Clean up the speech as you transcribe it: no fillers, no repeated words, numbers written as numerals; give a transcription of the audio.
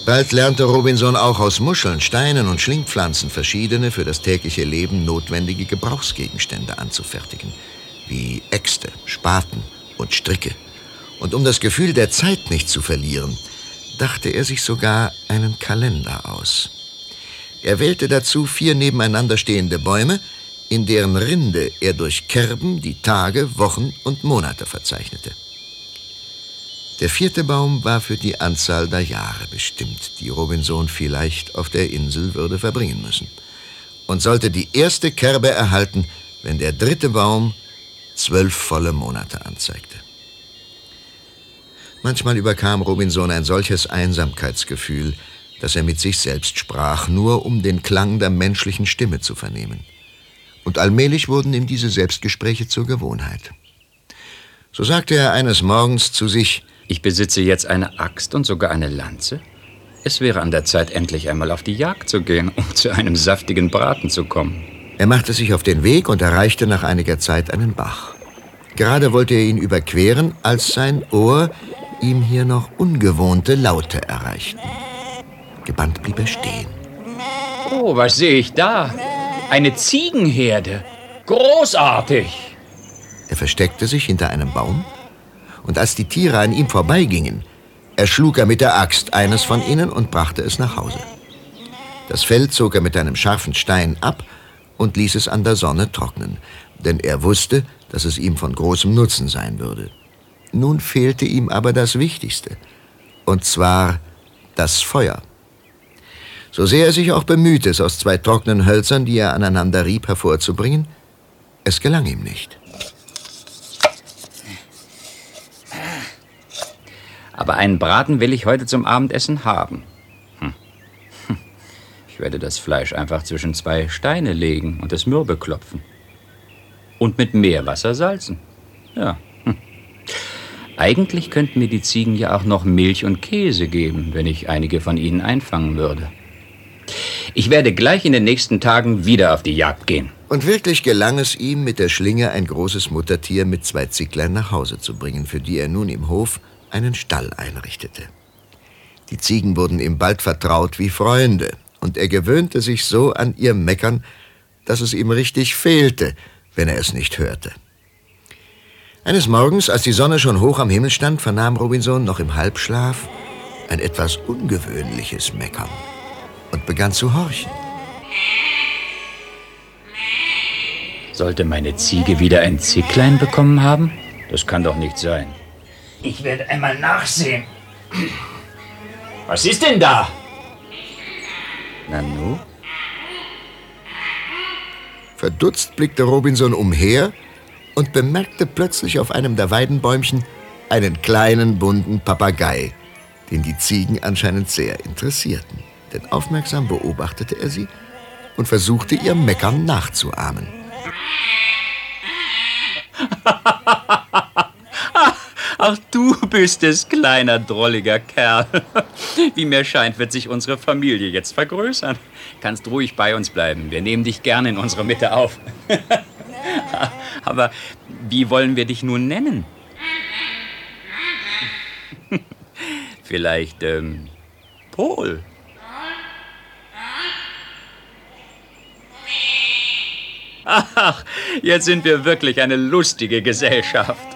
Bald lernte Robinson auch aus Muscheln, Steinen und Schlingpflanzen verschiedene für das tägliche Leben notwendige Gebrauchsgegenstände anzufertigen, wie Äxte, Spaten und Stricke. Und um das Gefühl der Zeit nicht zu verlieren, dachte er sich sogar einen Kalender aus. Er wählte dazu 4 nebeneinander stehende Bäume, in deren Rinde er durch Kerben die Tage, Wochen und Monate verzeichnete. Der 4. Baum war für die Anzahl der Jahre bestimmt, die Robinson vielleicht auf der Insel würde verbringen müssen, und sollte die erste Kerbe erhalten, wenn der 3. Baum 12 volle Monate anzeigte. Manchmal überkam Robinson ein solches Einsamkeitsgefühl, dass er mit sich selbst sprach, nur um den Klang der menschlichen Stimme zu vernehmen. Und allmählich wurden ihm diese Selbstgespräche zur Gewohnheit. So sagte er eines Morgens zu sich: Ich besitze jetzt eine Axt und sogar eine Lanze. Es wäre an der Zeit, endlich einmal auf die Jagd zu gehen, um zu einem saftigen Braten zu kommen. Er machte sich auf den Weg und erreichte nach einiger Zeit einen Bach. Gerade wollte er ihn überqueren, als sein Ohr ihm hier noch ungewohnte Laute erreichten. Gebannt blieb er stehen. Oh, was sehe ich da? Eine Ziegenherde. Großartig! Er versteckte sich hinter einem Baum, und als die Tiere an ihm vorbeigingen, erschlug er mit der Axt eines von ihnen und brachte es nach Hause. Das Fell zog er mit einem scharfen Stein ab und ließ es an der Sonne trocknen, denn er wusste, dass es ihm von großem Nutzen sein würde. Nun fehlte ihm aber das Wichtigste, und zwar das Feuer. So sehr er sich auch bemühte, es aus 2 trockenen Hölzern, die er aneinander rieb, hervorzubringen, es gelang ihm nicht. Aber einen Braten will ich heute zum Abendessen haben. Ich werde das Fleisch einfach zwischen 2 Steine legen und es mürbe klopfen. Und mit Meerwasser salzen. Ja. Eigentlich könnten mir die Ziegen ja auch noch Milch und Käse geben, wenn ich einige von ihnen einfangen würde. Ich werde gleich in den nächsten Tagen wieder auf die Jagd gehen. Und wirklich gelang es ihm, mit der Schlinge ein großes Muttertier mit 2 Zicklein nach Hause zu bringen, für die er nun im Hof einen Stall einrichtete. Die Ziegen wurden ihm bald vertraut wie Freunde, und er gewöhnte sich so an ihr Meckern, dass es ihm richtig fehlte, wenn er es nicht hörte. Eines Morgens, als die Sonne schon hoch am Himmel stand, vernahm Robinson noch im Halbschlaf ein etwas ungewöhnliches Meckern und begann zu horchen. Sollte meine Ziege wieder ein Zicklein bekommen haben? Das kann doch nicht sein. Ich werde einmal nachsehen. Was ist denn da? Nanu? Verdutzt blickte Robinson umher und bemerkte plötzlich auf einem der Weidenbäumchen einen kleinen, bunten Papagei, den die Ziegen anscheinend sehr interessierten. Denn aufmerksam beobachtete er sie und versuchte, ihr Meckern nachzuahmen. Ach, du bist es, kleiner, drolliger Kerl. Wie mir scheint, wird sich unsere Familie jetzt vergrößern. Kannst ruhig bei uns bleiben. Wir nehmen dich gerne in unsere Mitte auf. Aber wie wollen wir dich nun nennen? Vielleicht, Pol. Ach, jetzt sind wir wirklich eine lustige Gesellschaft.